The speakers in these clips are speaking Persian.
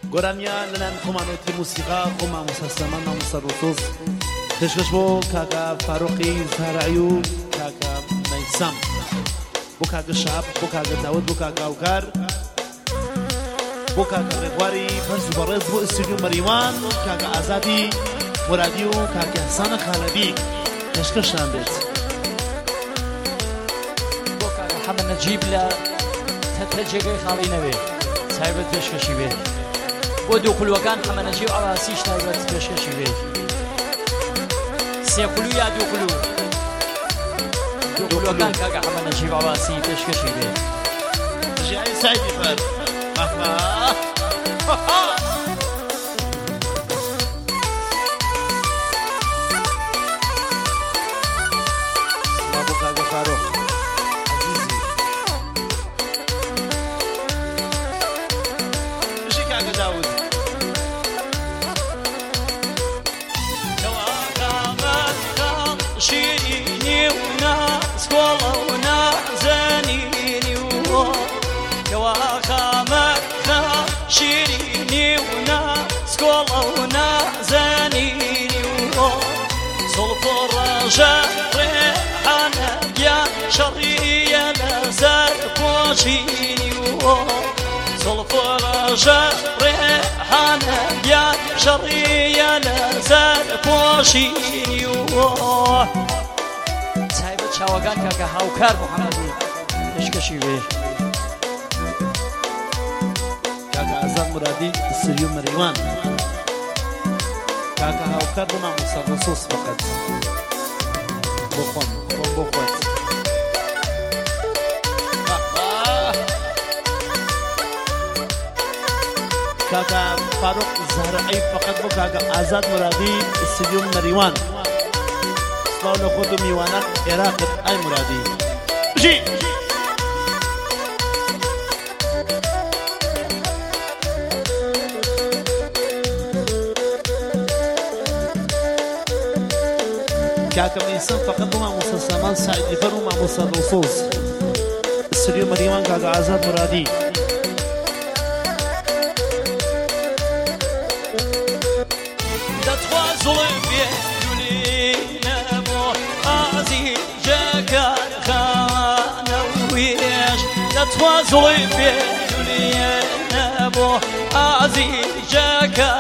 گۆرانیا لەلایەن خۆمانەوەتی موسیقا خۆمان موسەسەمان مامۆستا ڕۆسۆس پێشکەش بۆ کاکە فاڕۆقی زارعی و کاکە مەیسەم بۆ کاکە شاب بۆ کاکە داوود بۆ کاکە هاوکار بۆ کاکە ڕێبواری بەرز و بەڕێز بۆ ئستودیۆ مەریوان کاکە ئازادی مرادی و کاکە حەسانە خالەبی پێشکەشتان بێت بۆ کاکە حەمەد نەجیب لە تەتە جێگەی خاڵی نەوێ تایبەت پێشکەشی بێت بۆ دووقلوەکان حەمەد نەجیب عەباسیش تایبەت پێشکەشی بێت سێ قلو یا دوو قلو دووقلوەکان کاکە حەمەد نەجیب عەباسی پێشکەشی بێت ژیانی سایدی فەر بۆ کاکە فاڕۆق عەزیزی داود شیرینی و ناسکۆڵە و نازەنینی و کەوا خامەکە شیرینی و ناسکۆڵە و نازەنینی و زوڵف و ڕەشە ڕێحانە گیان شەڕیە لەسەر پۆشینی و زوڵف و ڕەشە ڕێحانە گیان شەڕیە لەسەر پۆشینی و تایبەت چاوەکان کاکە هاوکار محەممەدی پێشکەشی وێ کاکە ئازاد مرادی ئستودیۆ مەریوان کاکە هاوکار بۆ مامۆستا ڕۆسۆس فەقەت بۆ خۆم بۆ خۆت کاکە فاڕۆق زارعی فەقەت بۆ کاکە ئازاد مرادی ئستودیۆ مەریوان سڵاو لە خۆت و میوانە عێراقت ئای مرادی بژی کاکە مەیسەم فەقەت بۆ مامۆستا سامان سایدی فەر و مامۆستا ڕۆسۆس ئستودیۆ مەریوان کاکە ئازاد مرادی زڵێ نەبۆ ئازیجەکە خانەوێش دەتوا زڵی پێ نەبۆ ئازیجەکە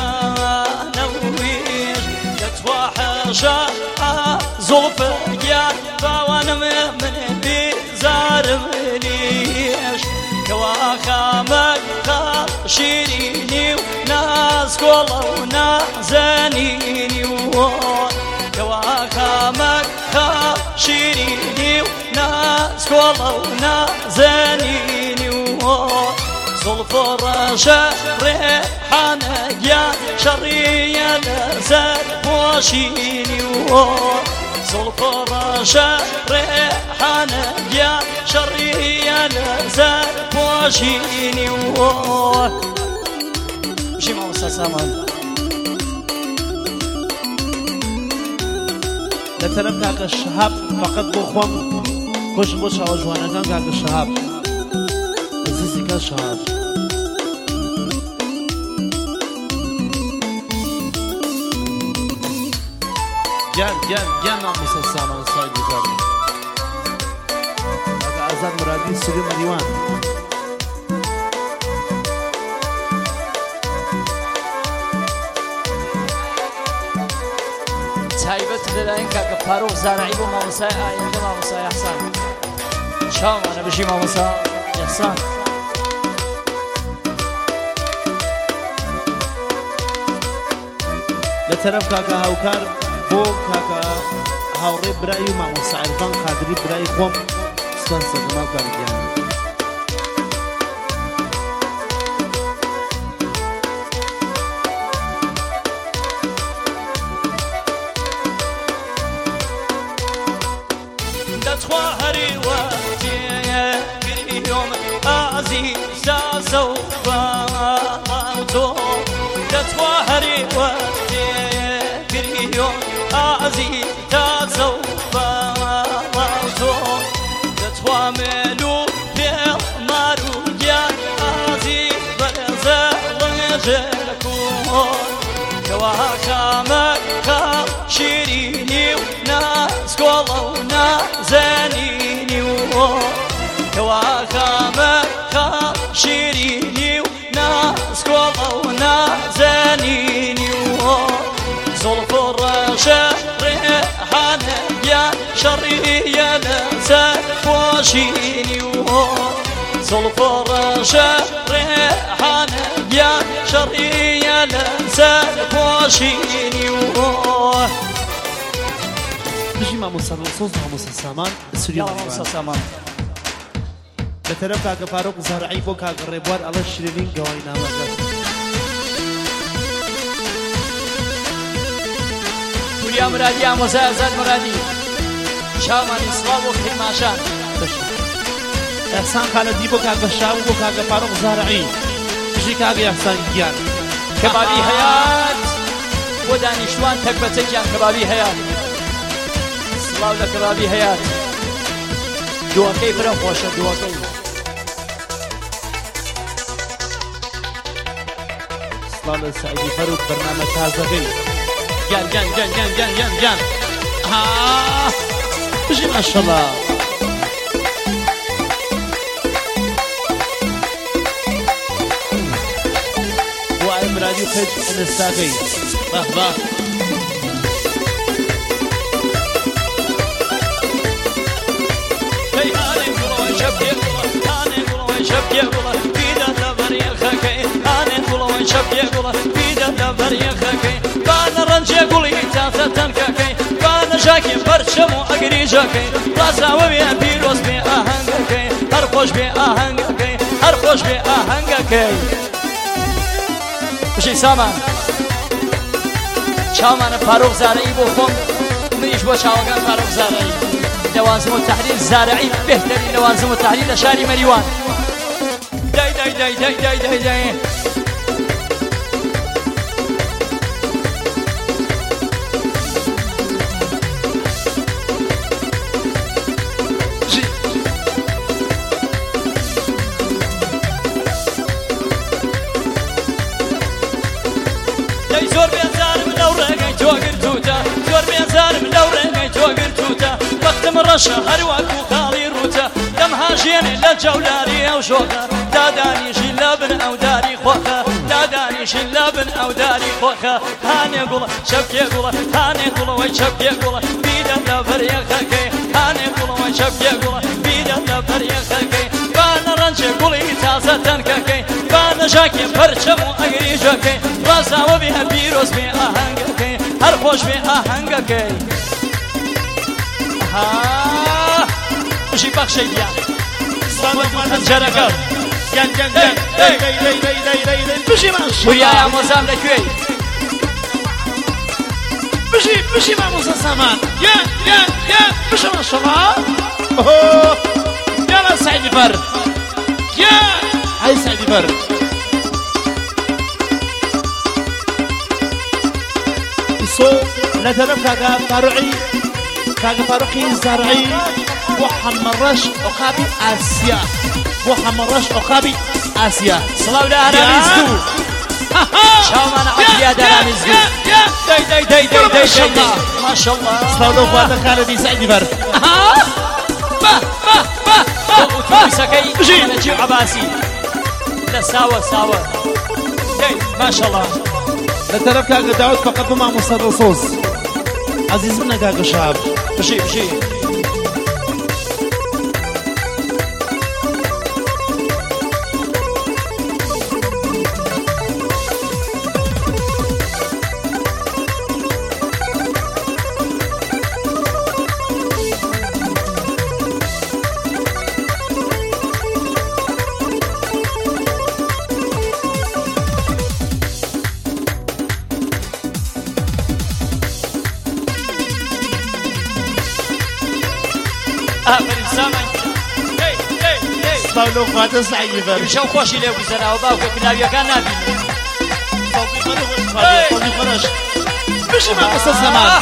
خانەوێش دەتوا حەشە زڵفەگیان باوانم من بیزارم لیش کەوا خامەکە شیرینی و ناسکۆڵە و نازەنینی و کەوا خامەکە شیرینی و ناسکۆڵە و نازەنینی و زوڵف و ڕەشە ڕێحانە گیان شەڕیە لەسەر پۆشینی و زوڵف و ڕەشە ڕێحانە گیان شەڕیە لەسەر پۆشینی و بژی مامۆستا سامان لە تەرەف کاکە شەهاب فەقەت بۆ خۆم خۆشم بۆ چاوە جوانەکان کاکە شەهاب عەزیزی کاک شەهاب گیان مامۆستا سامان سایدی زاری کاکە ئازاد مرادی ئستودیۆ مەریوان تایبەت لەلایەن کاکە فاڕۆق زارعی بۆ مامۆستای ئایندە مامۆستای ئەحسان چاوانە بژی مامۆستا ئەحسان لە تەرەف کاکە هاوکار بۆ کاکە هاوڕێ برایی و مامۆستا عەرفان قادری برای خۆم سوپاس دەکەم کاکەگیان دەتخوا هەری وەتێگریۆم ئازیزە سەوفاڵاو تۆ دەتخوا هەری وەتێگریۆم ئازیزە سەوفاڵاو تۆ دەتخوا مێلو پێڵ ماروگیان ئازی بەرزە ڕێژ ژێرەکۆن کەوا کامەکە شیرینی و ناسکۆڵە و نازەنینی و کەوا کامەکە شیرینی و ناسکۆڵە و نازەنینی و زۆڵف و ڕەشە ڕێحانە یان شەڕیە لەسەر خۆشینی و زۆڵف و ڕەشە ڕێحانە یان شەڕیە لەسەر خۆشینی و بژی مامۆستا دڵسۆز مامۆستا سامان سووری مامۆستا سامان لە تەرەف کاکە فاروق زارعی بۆ کاکە ڕێبوار ئەڵە شیرینین گەوای نامەکە پوریا مرادی ئامۆزای ئازاد مرادی شامانی سڵاو بۆ خێماشان ئەحسان خالەدی بۆ کاکە شاو بۆ کاکە فاروق زارعی بژی کاکە ئەحسان گیان کەبابی هەیات بۆ دانیشتوان تەک بەچەکیان کەبابی هەیات سڵاو لە کەبابی هەیات دووەکەی برە خۆشە دووەکەی سڵاو لە سعیدی فەروق بەرنامە تازەکەی گیان گیان گیان گیان گیان گیان گیان بژی ماشەڵڵا بۆ ئای مرادی و خەج ئەنەستاکەی بەه بەه بانە ڕەنجێ گوڵی تازە تەنکەکەی بانە ژاکی پەرچەم و ئەگریژەکەی ڕازاوە بێ پیرۆز بێ ئاهەنگەکەی هەر خۆش بێ ئاهەنگەکەی هەر خۆش بێ ئاهەنگەکەی بژی سامان چاومانە فاروق زارعی بۆ خۆم منیش بۆ چاوەکان فاروق زارعی لەوازم و تحلیل زارعی بهترین لەوازم و تحلیل لە شاری مەریوان دای دای دای دای دای دای دای زۆر بێزارم لەو ڕێگەی تۆ گرتوتە زۆر بێزارم لەو ڕێگەی تۆ گرتوتە وەختم ڕەشە هەروەکو کاڵی ڕوتە دەم هاژێنێ لە جەولاری ئەو شۆکە دادانیشی لە بن ئەو داری خۆخە دادانیشی لە بن ئەو داری خۆخە هانێ گوڵە شەپکێ گوڵە هانێ گوڵەوەی شەپکێ گوڵە بیدە لە بەریەخەکەی هانێ گوڵەوەی شەپکێ گوڵە بیدە لە بەریەخەکەی بانە ڕەنجێ گوڵی تازە تەنکەکەی بانە ژاکێ پەرچەم و ئەگریژەکەی ڕازاوە بێ پیرۆز بێ ئاهەنگەکەی هەر خۆش بێ ئاهەنگەکەی بژی بەخشەی گیان جەرەکە گیان گیان گیان دەی دەی دەی دەی دەی دەی دەی بژی ماشەڵڵا بوریای ئامۆزام لەکوێی بژی مامۆستا سامان گیان گیان گیان بژی ماشەڵڵا یاڵا سعیدی فەر گیان ئای سعیدی فەر لا تلف كاغا فاروقي زرعي وحمرش عقابي آسيا وحمرش عقابي آسيا صلاة لأهراميزدو شاومان عقليا داراميزدو داي داي داي داي داي ما شاء الله صلاة لأخوانا خالدي سعيدي فر سكي نجيب عباسي لا ساوى ساوى ما شاء الله لا تلف كاغا داود فقط مع مصر عزيزنا كاغا شعب بشي لو خاطر سعيد فر شو خوشي لو بزنا وباوك كناويا كان نبي صوتي خرج مش ما قصة زمان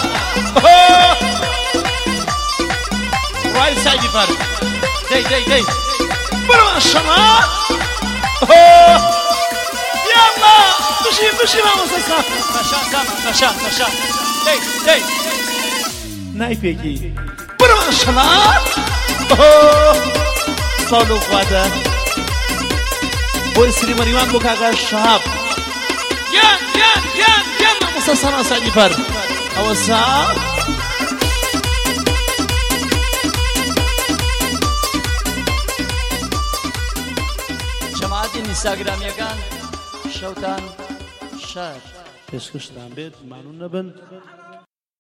راي سعيد فر دي برا الشمال يلا باشی مامۆستا فەشان تامە فەشان فەشان دەی دەی نایپێکی برۆ ماشەڵا ساڵ و خواتە بۆی سلیمەنیوان بۆ کاکە شەهاب یان مامۆستا سەنا سەعیدی پەر ئەوە سا جەماعەتی ئینستاگرامیەکان شەوتان شار پێشکەشتان بێت مانون نەبن